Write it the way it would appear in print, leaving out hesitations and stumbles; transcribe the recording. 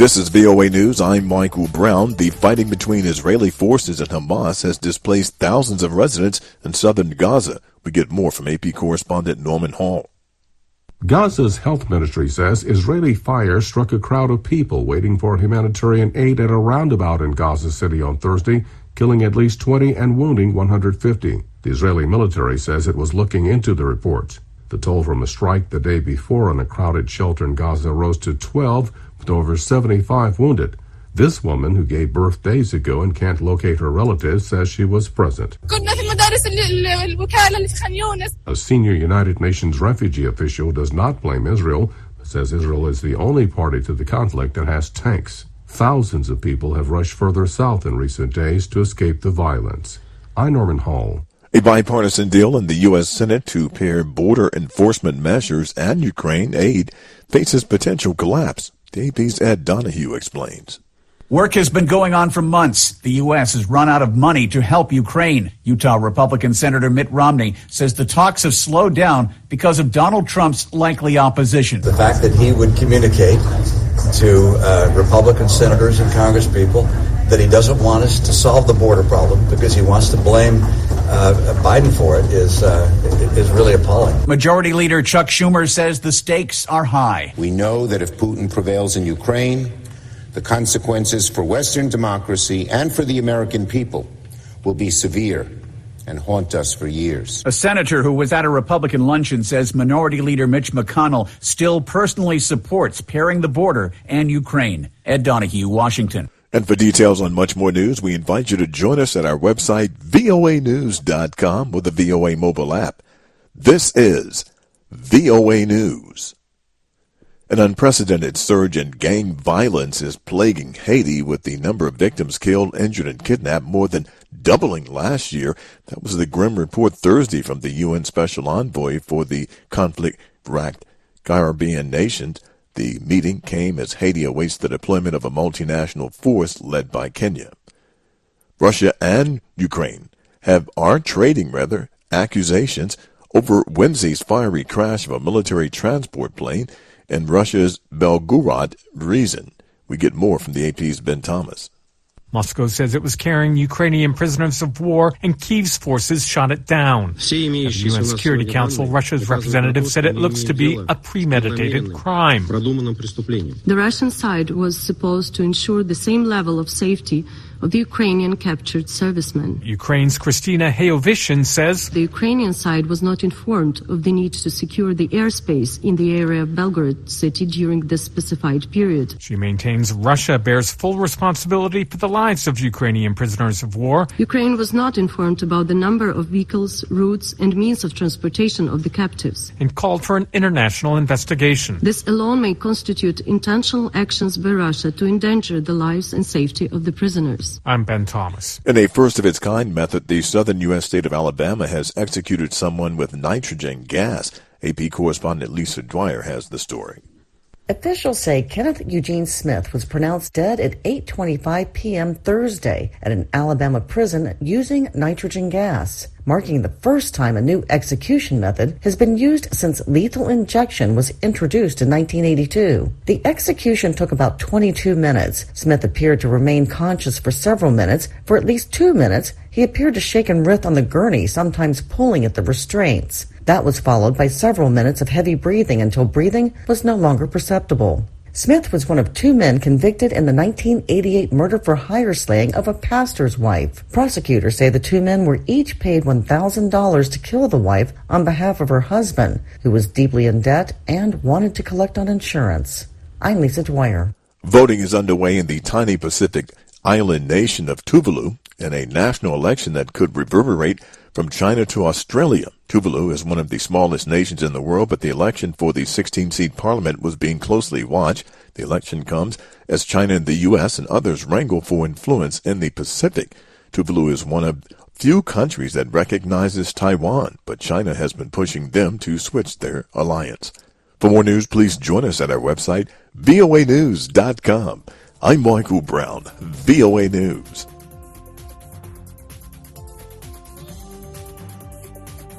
This is VOA News. I'm Michael Brown. The fighting between Israeli forces and Hamas has displaced thousands of residents in southern Gaza. We get more from AP correspondent Norman Hall. Gaza's health ministry says Israeli fire struck a crowd of people waiting for humanitarian aid at a roundabout in Gaza City on Thursday, killing at least 20 and wounding 150. The Israeli military says it was looking into the reports. The toll from a strike the day before on a crowded shelter in Gaza rose to 12, with over 75 wounded. This woman, who gave birth days ago and can't locate her relatives, says she was present. A senior United Nations refugee official does not blame Israel, but says Israel is the only party to the conflict that has tanks. Thousands of people have rushed further south in recent days to escape the violence. I'm Norman Hall. A bipartisan deal in the U.S. Senate to pair border enforcement measures and Ukraine aid faces potential collapse. The AP's Ed Donahue explains. Work has been going on for months. The U.S. has run out of money to help Ukraine. Utah Republican Senator Mitt Romney says the talks have slowed down because of Donald Trump's likely opposition. The fact that he would communicate to Republican senators and congresspeople that he doesn't want us to solve the border problem because he wants to blame Biden for it is really appalling. Majority Leader Chuck Schumer says the stakes are high. We know that if Putin prevails in Ukraine, the consequences for Western democracy and for the American people will be severe and haunt us for years. A senator who was at a Republican luncheon says Minority Leader Mitch McConnell still personally supports pairing the border and Ukraine. Ed Donahue, Washington. And for details on much more news, we invite you to join us at our website, voanews.com, or the VOA mobile app. This is VOA News. An unprecedented surge in gang violence is plaguing Haiti, with the number of victims killed, injured, and kidnapped more than doubling last year. That was the grim report Thursday from the UN Special Envoy for the conflict-racked Caribbean nations. The meeting came as Haiti awaits the deployment of a multinational force led by Kenya. Russia and Ukraine are trading accusations over Wednesday's fiery crash of a military transport plane in Russia's Belgorod region. We get more from the AP's Ben Thomas. Moscow says it was carrying Ukrainian prisoners of war, and Kyiv's forces shot it down. At the UN Security Council, Russia's representative said it looks to be a premeditated crime. The Russian side was supposed to ensure the same level of safety of the Ukrainian captured servicemen. Ukraine's Kristina Heyovishin says the Ukrainian side was not informed of the need to secure the airspace in the area of Belgorod city during the specified period. She maintains Russia bears full responsibility for the lives of Ukrainian prisoners of war. Ukraine was not informed about the number of vehicles, routes, and means of transportation of the captives, and called for an international investigation. This alone may constitute intentional actions by Russia to endanger the lives and safety of the prisoners. I'm Ben Thomas. In a first-of-its-kind method, the southern U.S. state of Alabama has executed someone with nitrogen gas. AP correspondent Lisa Dwyer has the story. Officials say Kenneth Eugene Smith was pronounced dead at 8:25 p.m. Thursday at an Alabama prison using nitrogen gas, marking the first time a new execution method has been used since lethal injection was introduced in 1982. The execution took about 22 minutes. Smith appeared to remain conscious for several minutes. For at least 2 minutes, he appeared to shake and writhe on the gurney, sometimes pulling at the restraints. That was followed by several minutes of heavy breathing until breathing was no longer perceptible. Smith was one of 2 men convicted in the 1988 murder-for-hire slaying of a pastor's wife. Prosecutors say the 2 men were each paid $1,000 to kill the wife on behalf of her husband, who was deeply in debt and wanted to collect on insurance. I'm Lisa Dwyer. Voting is underway in the tiny Pacific island nation of Tuvalu in a national election that could reverberate from China to Australia. Tuvalu is one of the smallest nations in the world, but the election for the 16-seat parliament was being closely watched. The election comes as China and the U.S. and others wrangle for influence in the Pacific. Tuvalu is one of few countries that recognizes Taiwan, but China has been pushing them to switch their alliance. For more news, please join us at our website, voanews.com. I'm Michael Brown, VOA News.